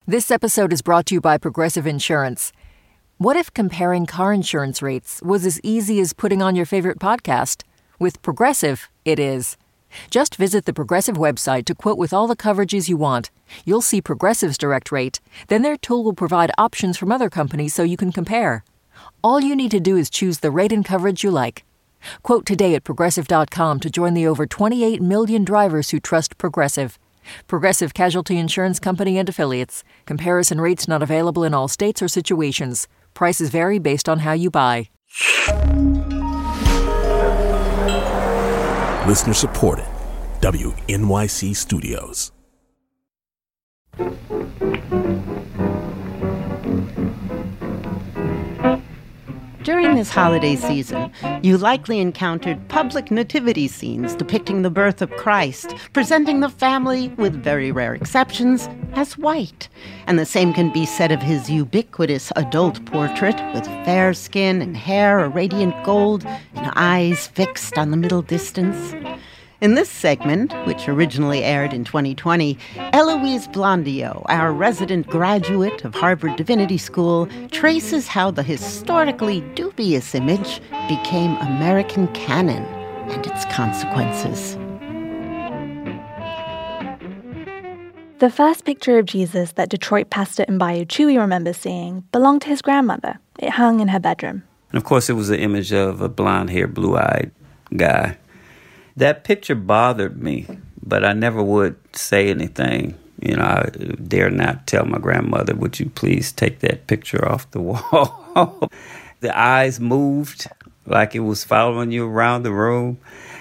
This episode is brought to you by Progressive Insurance. What if comparing car insurance rates was as easy as putting on your favorite podcast? With Progressive, it is. Just visit the Progressive website to quote with all the coverages you want. You'll see Progressive's direct rate. Then their tool will provide options from other companies so you can compare. All you need to do is choose the rate and coverage you like. Quote today at Progressive.com to join the over 28 million drivers who trust Progressive. Progressive Casualty Insurance Company and Affiliates. Comparison rates not available in all states or situations. Prices vary based on how you buy. Listener supported. WNYC Studios. During this holiday season, you likely encountered public nativity scenes depicting the birth of Christ, presenting the family, with very rare exceptions, as white. And the same can be said of his ubiquitous adult portrait, with fair skin and hair a radiant gold and eyes fixed on the middle distance. In this segment, which originally aired in 2020, Eloise Blondiau, our resident graduate of Harvard Divinity School, traces how the historically dubious image became American canon and its consequences. The first picture of Jesus that Detroit pastor Mbayo Chewy remembers seeing belonged to his grandmother. It hung in her bedroom. And of course, it was an image of a blonde-haired, blue-eyed guy. That picture bothered me, but I never would say anything. You know, I dare not tell my grandmother, would you please take that picture off the wall? The eyes moved like it was following you around the room.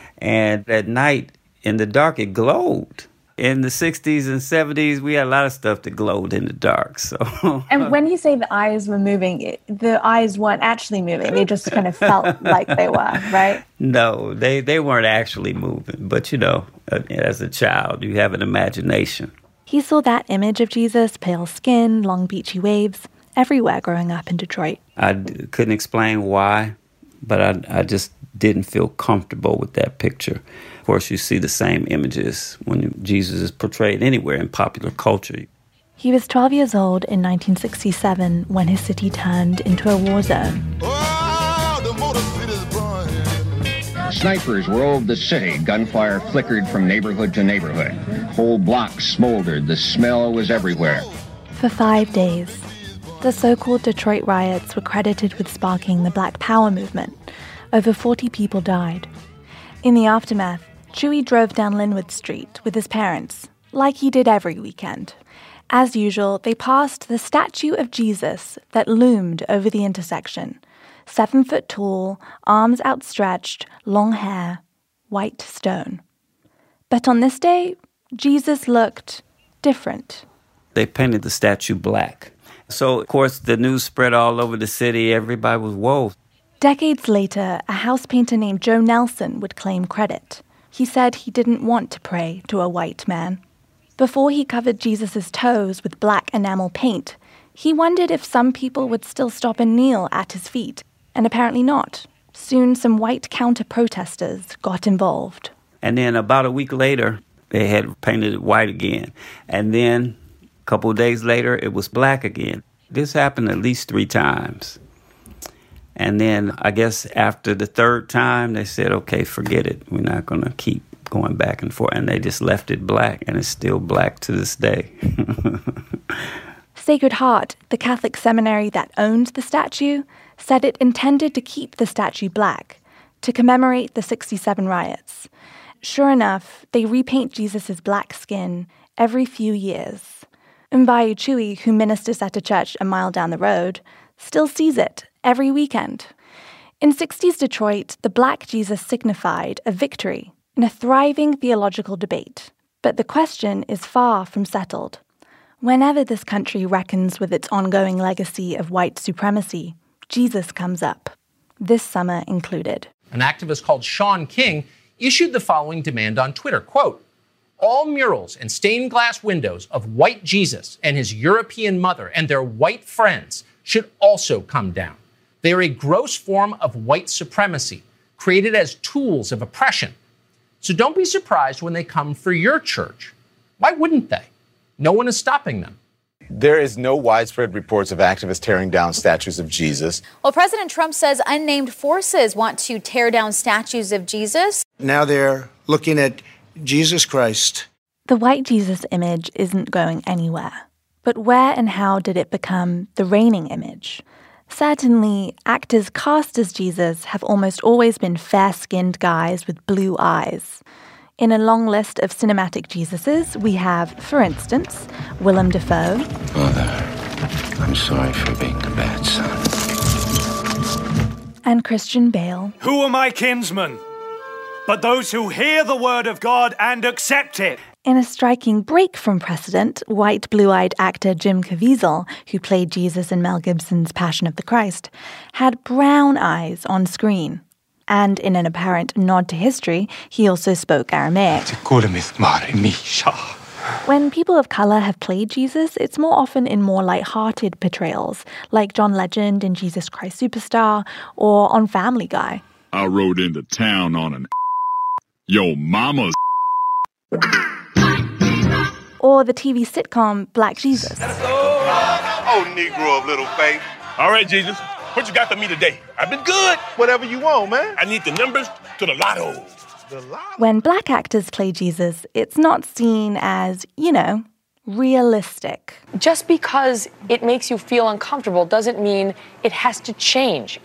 And at night, in the dark, it glowed. In the 60s and 70s, we had a lot of stuff that glowed in the dark. So, and when you say the eyes were moving, the eyes weren't actually moving. They just kind of felt like they were, right? No, they weren't actually moving. But, you know, as a child, you have an imagination. He saw that image of Jesus, pale skin, long beachy waves, everywhere growing up in Detroit. I couldn't explain why, but I just didn't feel comfortable with that picture. Of course, you see the same images when Jesus is portrayed anywhere in popular culture. He was 12 years old in 1967 when his city turned into a war zone. Oh, the Motor City's burning. Snipers roved the city. Gunfire flickered from neighborhood to neighborhood. Whole blocks smoldered. The smell was everywhere. For 5 days, the so-called Detroit riots were credited with sparking the Black Power movement. Over 40 people died. In the aftermath, Chewy drove down Linwood Street with his parents, like he did every weekend. As usual, they passed the statue of Jesus that loomed over the intersection. 7 foot tall, arms outstretched, long hair, white stone. But on this day, Jesus looked different. They painted the statue black. So, of course, the news spread all over the city. Everybody was, whoa. Decades later, a house painter named Joe Nelson would claim credit. He said he didn't want to pray to a white man. Before he covered Jesus' toes with black enamel paint, he wondered if some people would still stop and kneel at his feet, and apparently not. Soon, some white counter-protesters got involved. And then about a week later, they had painted it white again. And then a couple of days later, it was black again. This happened at least 3 times. And then I guess after the 3rd time, they said, okay, forget it. We're not going to keep going back and forth. And they just left it black, and it's still black to this day. Sacred Heart, the Catholic seminary that owned the statue, said it intended to keep the statue black to commemorate the '67 riots. Sure enough, they repaint Jesus' black skin every few years. Mbayo Chewy, who ministers at a church a mile down the road, still sees it every weekend. In 60s Detroit, the black Jesus signified a victory in a thriving theological debate. But the question is far from settled. Whenever this country reckons with its ongoing legacy of white supremacy, Jesus comes up, this summer included. An activist called Sean King issued the following demand on Twitter, quote, all murals and stained glass windows of white Jesus and his European mother and their white friends should also come down. They are a gross form of white supremacy, created as tools of oppression. So don't be surprised when they come for your church. Why wouldn't they? No one is stopping them. There is no widespread reports of activists tearing down statues of Jesus. Well, President Trump says unnamed forces want to tear down statues of Jesus. Now they're looking at Jesus Christ. The white Jesus image isn't going anywhere. But where and how did it become the reigning image? Certainly, actors cast as Jesus have almost always been fair-skinned guys with blue eyes. In a long list of cinematic Jesuses, we have, for instance, Willem Dafoe. Father, I'm sorry for being a bad son. And Christian Bale. Who are my kinsmen? But those who hear the word of God and accept it. In a striking break from precedent, white blue-eyed actor Jim Caviezel, who played Jesus in Mel Gibson's Passion of the Christ, had brown eyes on screen. And in an apparent nod to history, he also spoke Aramaic. When people of color have played Jesus, it's more often in more light-hearted portrayals, like John Legend in Jesus Christ Superstar or on Family Guy. I rode into town on an yo mama's Or the TV sitcom Black Jesus. Oh, Negro of little faith. All right, Jesus, what you got for me today? I've been good. Whatever you want, man. I need the numbers to the lotto. When black actors play Jesus, it's not seen as, realistic. Just because it makes you feel uncomfortable doesn't mean it has to change.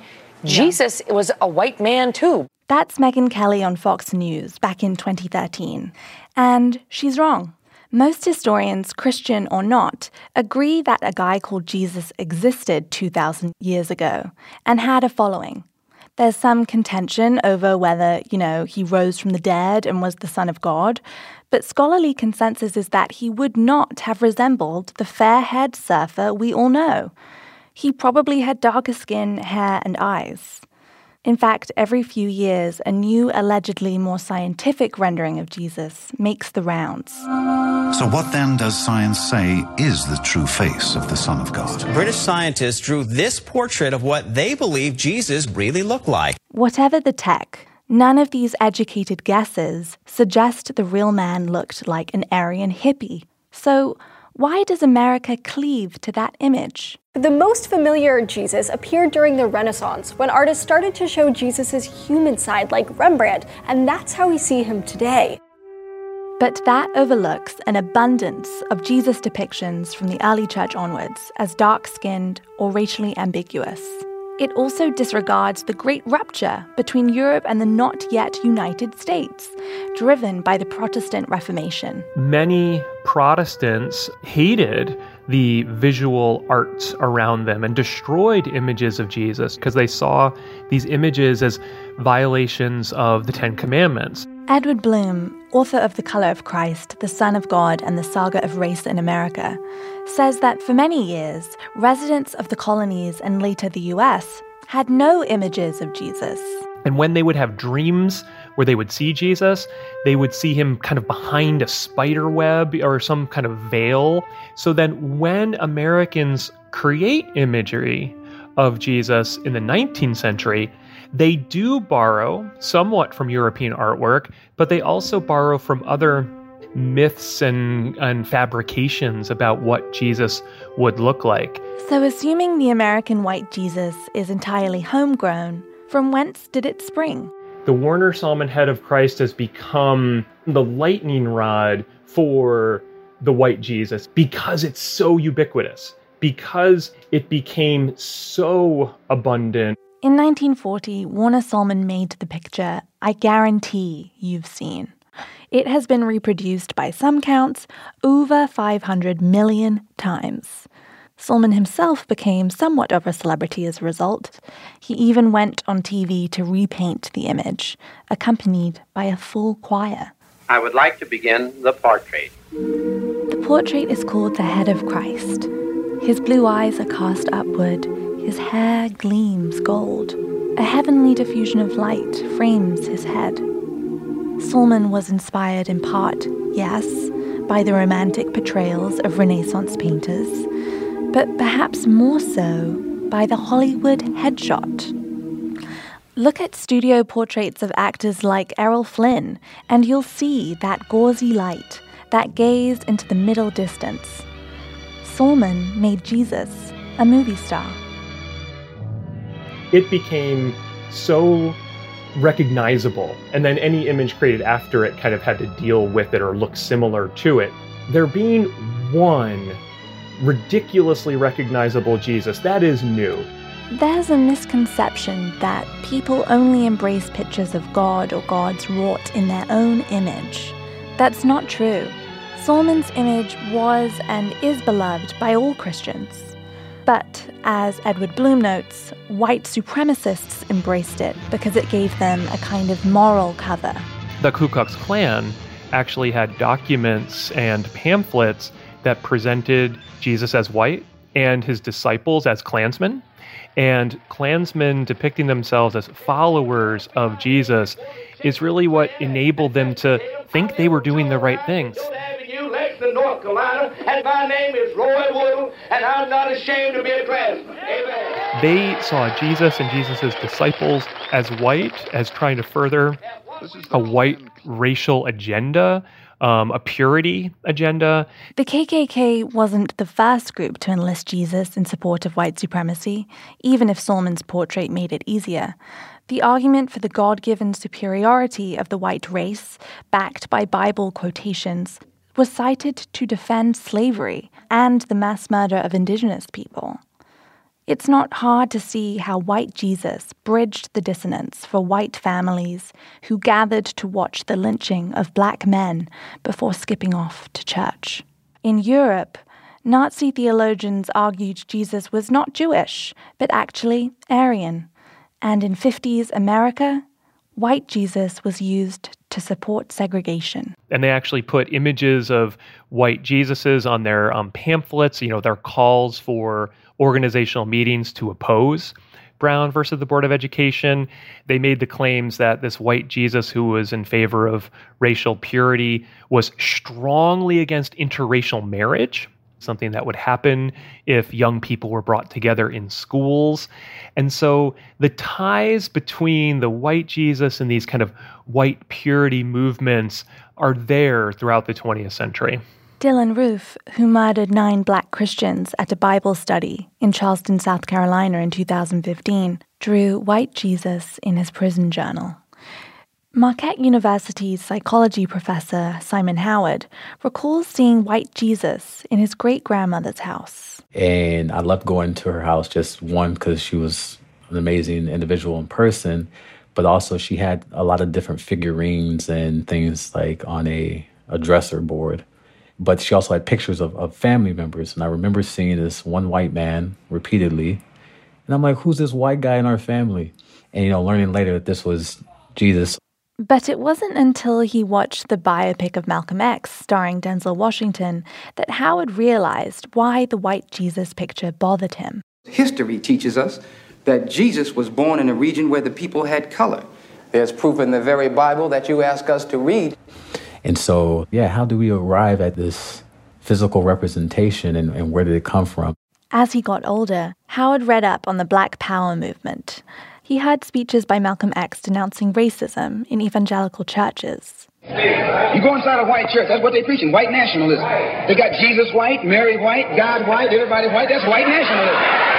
Jesus was a white man too. That's Megyn Kelly on Fox News back in 2013. And she's wrong. Most historians, Christian or not, agree that a guy called Jesus existed 2,000 years ago and had a following. There's some contention over whether, he rose from the dead and was the Son of God, but scholarly consensus is that he would not have resembled the fair-haired surfer we all know. He probably had darker skin, hair, and eyes. In fact, every few years, a new, allegedly more scientific rendering of Jesus makes the rounds. So what then does science say is the true face of the Son of God? British scientists drew this portrait of what they believe Jesus really looked like. Whatever the tech, none of these educated guesses suggest the real man looked like an Aryan hippie. So why does America cleave to that image? The most familiar Jesus appeared during the Renaissance, when artists started to show Jesus' human side like Rembrandt, and that's how we see him today. But that overlooks an abundance of Jesus depictions from the early church onwards as dark-skinned or racially ambiguous. It also disregards the great rupture between Europe and the not yet United States, driven by the Protestant Reformation. Many Protestants hated the visual arts around them and destroyed images of Jesus because they saw these images as violations of the Ten Commandments. Edward Bloom, author of The Color of Christ, The Son of God, and the Saga of Race in America, says that for many years, residents of the colonies and later the US had no images of Jesus. And when they would have dreams where they would see Jesus, they would see him kind of behind a spider web or some kind of veil. So then when Americans create imagery of Jesus in the 19th century, they do borrow somewhat from European artwork, but they also borrow from other myths and fabrications about what Jesus would look like. So assuming the American white Jesus is entirely homegrown, from whence did it spring? The Warner Sallman head of Christ has become the lightning rod for the white Jesus because it's so ubiquitous, because it became so abundant. In 1940, Warner Sallman made the picture I guarantee you've seen. It has been reproduced by some counts over 500 million times. Sallman himself became somewhat of a celebrity as a result. He even went on TV to repaint the image, accompanied by a full choir. I would like to begin the portrait. The portrait is called The Head of Christ. His blue eyes are cast upward. His hair gleams gold. A heavenly diffusion of light frames his head. Sallman was inspired in part, yes, by the romantic portrayals of Renaissance painters, but perhaps more so by the Hollywood headshot. Look at studio portraits of actors like Errol Flynn, and you'll see that gauzy light, that gaze into the middle distance. Salman made Jesus a movie star. It became so recognizable, and then any image created after it kind of had to deal with it or look similar to it. There being one ridiculously recognizable Jesus, that is new. There's a misconception that people only embrace pictures of God or gods wrought in their own image. That's not true. Salman's image was and is beloved by all Christians. But, as Edward Bloom notes, white supremacists embraced it because it gave them a kind of moral cover. The Ku Klux Klan actually had documents and pamphlets that presented Jesus as white and his disciples as Klansmen. And Klansmen depicting themselves as followers of Jesus is really what enabled them to think they were doing the right things. North Carolina, and my name is Roy Woodle, and I'm not ashamed to be a Klansman. Amen. They saw Jesus and Jesus' disciples as white, as trying to further a white racial agenda, a purity agenda. The KKK wasn't the first group to enlist Jesus in support of white supremacy, even if Salman's portrait made it easier. The argument for the God-given superiority of the white race, backed by Bible quotations, was cited to defend slavery and the mass murder of indigenous people. It's not hard to see how white Jesus bridged the dissonance for white families who gathered to watch the lynching of black men before skipping off to church. In Europe, Nazi theologians argued Jesus was not Jewish, but actually Aryan. And in 50s America, white Jesus was used to support segregation. And they actually put images of white Jesuses on their pamphlets, their calls for organizational meetings to oppose Brown versus the Board of Education. They made the claims that this white Jesus who was in favor of racial purity was strongly against interracial marriage, something that would happen if young people were brought together in schools. And so the ties between the white Jesus and these kind of white purity movements are there throughout the 20th century. Dylan Roof, who murdered 9 black Christians at a Bible study in Charleston, South Carolina in 2015, drew white Jesus in his prison journal. Marquette University's psychology professor, Simon Howard, recalls seeing white Jesus in his great-grandmother's house. And I loved going to her house, just one, because she was an amazing individual in person, but also she had a lot of different figurines and things like on a dresser board. But she also had pictures of family members. And I remember seeing this one white man repeatedly. And I'm like, who's this white guy in our family? And, learning later that this was Jesus. But it wasn't until he watched the biopic of Malcolm X, starring Denzel Washington, that Howard realized why the white Jesus picture bothered him. History teaches us that Jesus was born in a region where the people had color. There's proof in the very Bible that you ask us to read. And so, how do we arrive at this physical representation and where did it come from? As he got older, Howard read up on the Black Power movement. He heard speeches by Malcolm X denouncing racism in evangelical churches. You go inside a white church, that's what they're preaching, white nationalism. They got Jesus white, Mary white, God white, everybody white, that's white nationalism.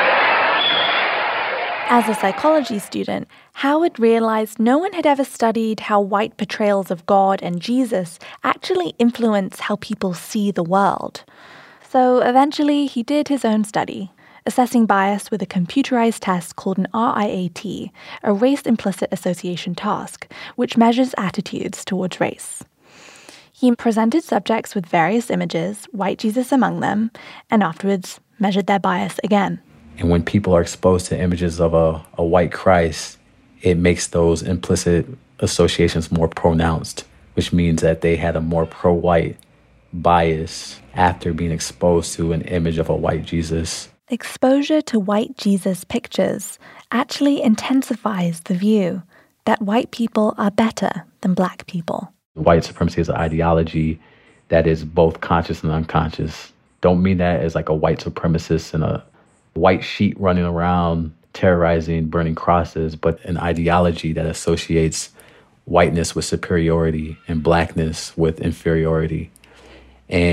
As a psychology student, Howard realized no one had ever studied how white portrayals of God and Jesus actually influence how people see the world. So eventually he did his own study, assessing bias with a computerized test called an RIAT, a Race Implicit Association task, which measures attitudes towards race. He presented subjects with various images, white Jesus among them, and afterwards measured their bias again. And when people are exposed to images of a white Christ, it makes those implicit associations more pronounced, which means that they had a more pro-white bias after being exposed to an image of a white Jesus. Exposure to white Jesus pictures actually intensifies the view that white people are better than black people. White supremacy is an ideology that is both conscious and unconscious. Don't mean that as like a white supremacist and a white sheet running around terrorizing, burning crosses, but an ideology that associates whiteness with superiority and blackness with inferiority. And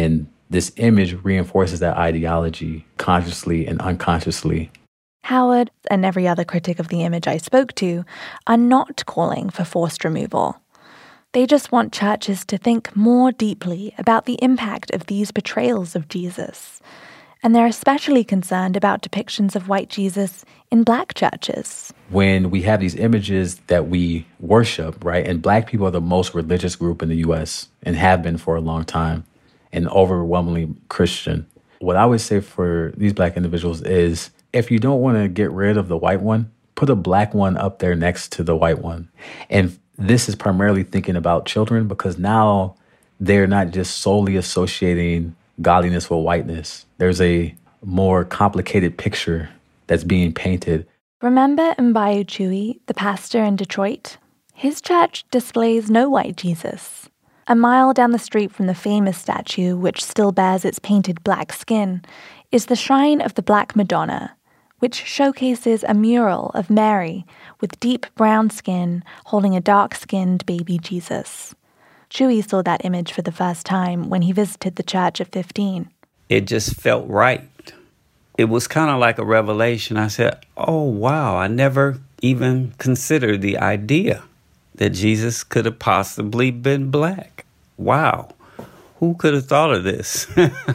this image reinforces that ideology consciously and unconsciously. Howard and every other critic of the image I spoke to are not calling for forced removal. They just want churches to think more deeply about the impact of these portrayals of Jesus. And they're especially concerned about depictions of white Jesus in Black churches. When we have these images that we worship, right, and Black people are the most religious group in the U.S. and have been for a long time, and overwhelmingly Christian. What I would say for these Black individuals is, if you don't want to get rid of the white one, put a Black one up there next to the white one. And this is primarily thinking about children, because now they're not just solely associating godliness with whiteness. There's a more complicated picture that's being painted. Remember Mbayu Chui, the pastor in Detroit? His church displays no white Jesus. A mile down the street from the famous statue, which still bears its painted black skin, is the shrine of the Black Madonna, which showcases a mural of Mary with deep brown skin holding a dark-skinned baby Jesus. Chui saw that image for the first time when he visited the church at 15. It just felt right. It was kind of like a revelation. I said, oh, wow, I never even considered the idea that Jesus could have possibly been Black. Wow. Who could have thought of this?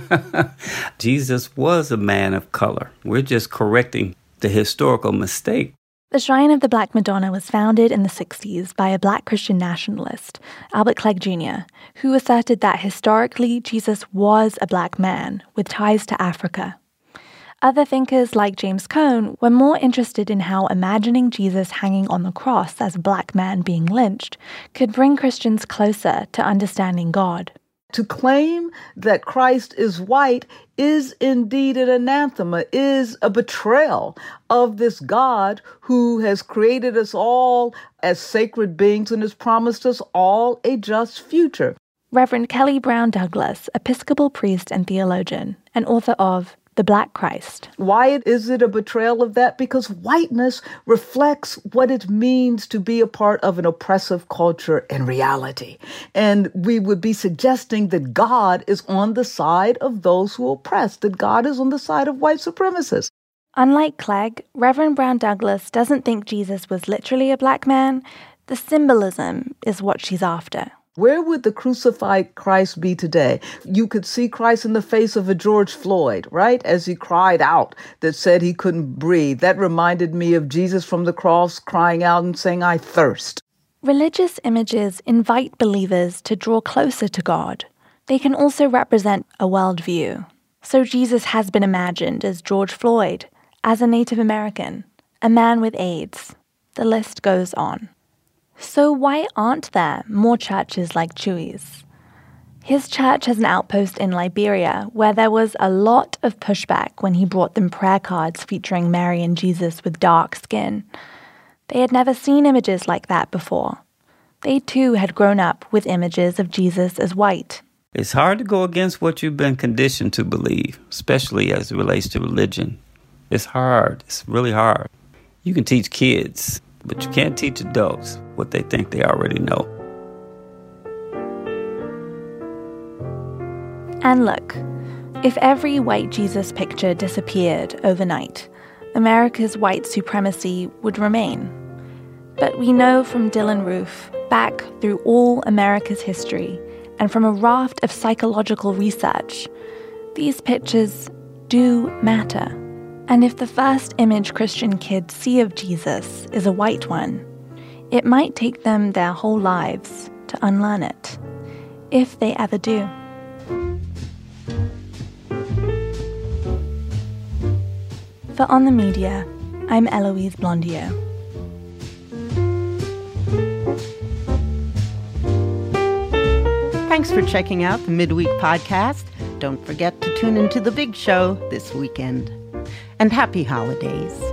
Jesus was a man of color. We're just correcting the historical mistake. The Shrine of the Black Madonna was founded in the 60s by a Black Christian nationalist, Albert Clegg Jr., who asserted that historically Jesus was a Black man with ties to Africa. Other thinkers like James Cone were more interested in how imagining Jesus hanging on the cross as a Black man being lynched could bring Christians closer to understanding God. To claim that Christ is white is indeed an anathema, is a betrayal of this God who has created us all as sacred beings and has promised us all a just future. Reverend Kelly Brown Douglas, Episcopal priest and theologian, and author of The Black Christ. Why is it a betrayal of that? Because whiteness reflects what it means to be a part of an oppressive culture in reality. And we would be suggesting that God is on the side of those who oppress, that God is on the side of white supremacists. Unlike Clegg, Reverend Brown Douglas doesn't think Jesus was literally a Black man. The symbolism is what she's after. Where would the crucified Christ be today? You could see Christ in the face of a George Floyd, right? As he cried out that said he couldn't breathe. That reminded me of Jesus from the cross crying out and saying, I thirst. Religious images invite believers to draw closer to God. They can also represent a worldview. So Jesus has been imagined as George Floyd, as a Native American, a man with AIDS. The list goes on. So why aren't there more churches like Chui's? His church has an outpost in Liberia where there was a lot of pushback when he brought them prayer cards featuring Mary and Jesus with dark skin. They had never seen images like that before. They too had grown up with images of Jesus as white. It's hard to go against what you've been conditioned to believe, especially as it relates to religion. It's hard. It's really hard. You can teach kids, but you can't teach adults what they think they already know. And look, if every white Jesus picture disappeared overnight, America's white supremacy would remain. But we know from Dylan Roof, back through all America's history, and from a raft of psychological research, these pictures do matter. And if the first image Christian kids see of Jesus is a white one, it might take them their whole lives to unlearn it, if they ever do. For On the Media, I'm Eloise Blondiau. Thanks for checking out the Midweek Podcast. Don't forget to tune into The Big Show this weekend. And happy holidays.